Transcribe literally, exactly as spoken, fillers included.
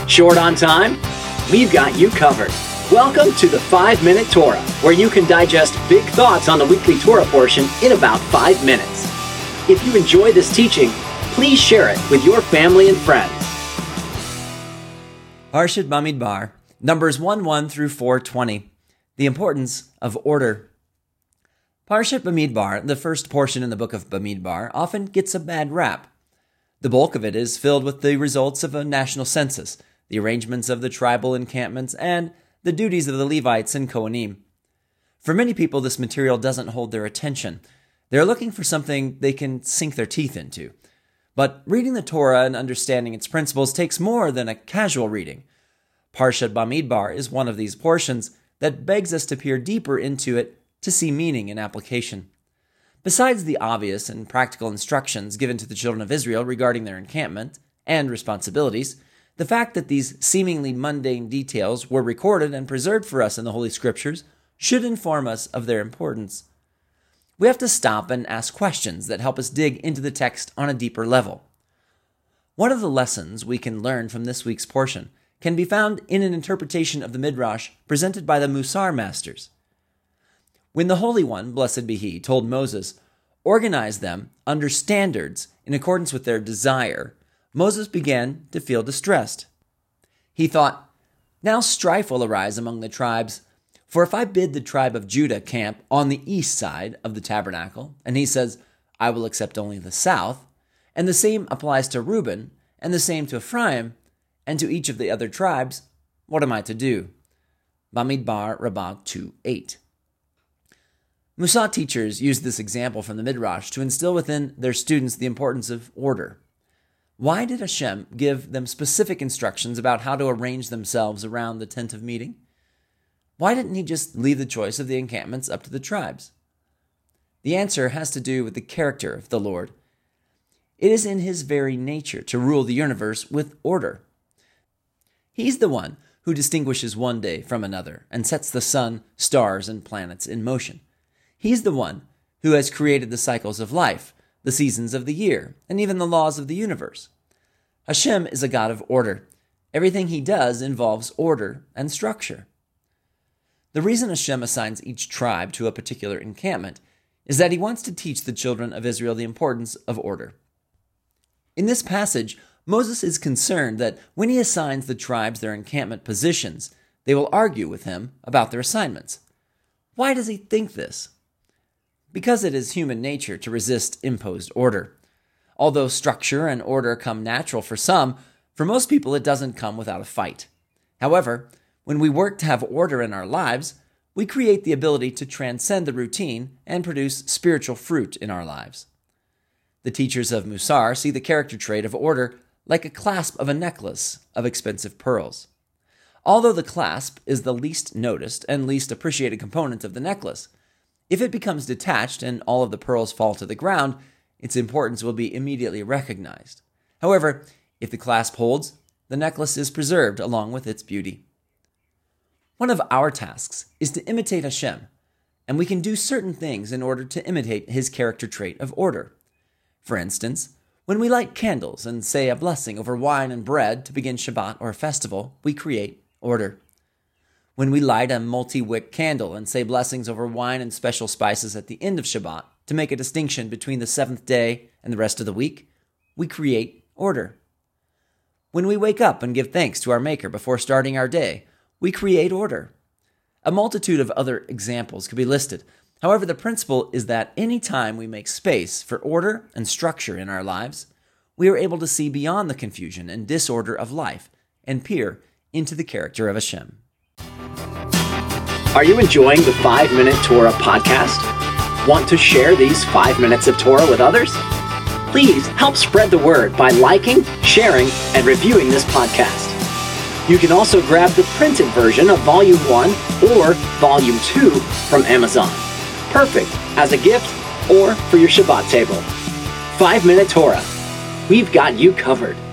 Short on time? We've got you covered. Welcome to the five minute Torah, where you can digest big thoughts on the weekly Torah portion in about five minutes. If you enjoy this teaching, please share it with your family and friends. Parshat Bamidbar, Numbers one one through four twenty. The importance of order. Parshat Bamidbar, the first portion in the book of Bamidbar, often gets a bad rap. The bulk of it is filled with the results of a national census, the arrangements of the tribal encampments, and the duties of the Levites and Kohanim. For many people, this material doesn't hold their attention. They're looking for something they can sink their teeth into. But reading the Torah and understanding its principles takes more than a casual reading. Parshat Bamidbar is one of these portions that begs us to peer deeper into it to see meaning and application. Besides the obvious and practical instructions given to the children of Israel regarding their encampment and responsibilities, the fact that these seemingly mundane details were recorded and preserved for us in the Holy Scriptures should inform us of their importance. We have to stop and ask questions that help us dig into the text on a deeper level. One of the lessons we can learn from this week's portion can be found in an interpretation of the Midrash presented by the Musar masters. When the Holy One, blessed be He, told Moses, organize them under standards in accordance with their desire, Moses began to feel distressed. He thought, now strife will arise among the tribes, for if I bid the tribe of Judah camp on the east side of the tabernacle, and he says, I will accept only the south, and the same applies to Reuben, and the same to Ephraim, and to each of the other tribes, what am I to do? Bamidbar Rabbah two eight. Mussar teachers use this example from the Midrash to instill within their students the importance of order. Why did Hashem give them specific instructions about how to arrange themselves around the tent of meeting? Why didn't he just leave the choice of the encampments up to the tribes? The answer has to do with the character of the Lord. It is in his very nature to rule the universe with order. He's the one who distinguishes one day from another and sets the sun, stars, and planets in motion. He's the one who has created the cycles of life, the seasons of the year, and even the laws of the universe. Hashem is a God of order. Everything he does involves order and structure. The reason Hashem assigns each tribe to a particular encampment is that he wants to teach the children of Israel the importance of order. In this passage, Moses is concerned that when he assigns the tribes their encampment positions, they will argue with him about their assignments. Why does he think this? Because it is human nature to resist imposed order. Although structure and order come natural for some, for most people it doesn't come without a fight. However, when we work to have order in our lives, we create the ability to transcend the routine and produce spiritual fruit in our lives. The teachers of Musar see the character trait of order like a clasp of a necklace of expensive pearls. Although the clasp is the least noticed and least appreciated component of the necklace, if it becomes detached and all of the pearls fall to the ground, its importance will be immediately recognized. However, if the clasp holds, the necklace is preserved along with its beauty. One of our tasks is to imitate Hashem, and we can do certain things in order to imitate his character trait of order. For instance, when we light candles and say a blessing over wine and bread to begin Shabbat or a festival, we create order. When we light a multi-wick candle and say blessings over wine and special spices at the end of Shabbat to make a distinction between the seventh day and the rest of the week, we create order. When we wake up and give thanks to our Maker before starting our day, we create order. A multitude of other examples could be listed. However, the principle is that any time we make space for order and structure in our lives, we are able to see beyond the confusion and disorder of life and peer into the character of Hashem. Are you enjoying the five minute Torah podcast? Want to share these five minutes of Torah with others? Please help spread the word by liking, sharing, and reviewing this podcast. You can also grab the printed version of Volume one or Volume two from Amazon. Perfect as a gift or for your Shabbat table. five minute Torah. We've got you covered.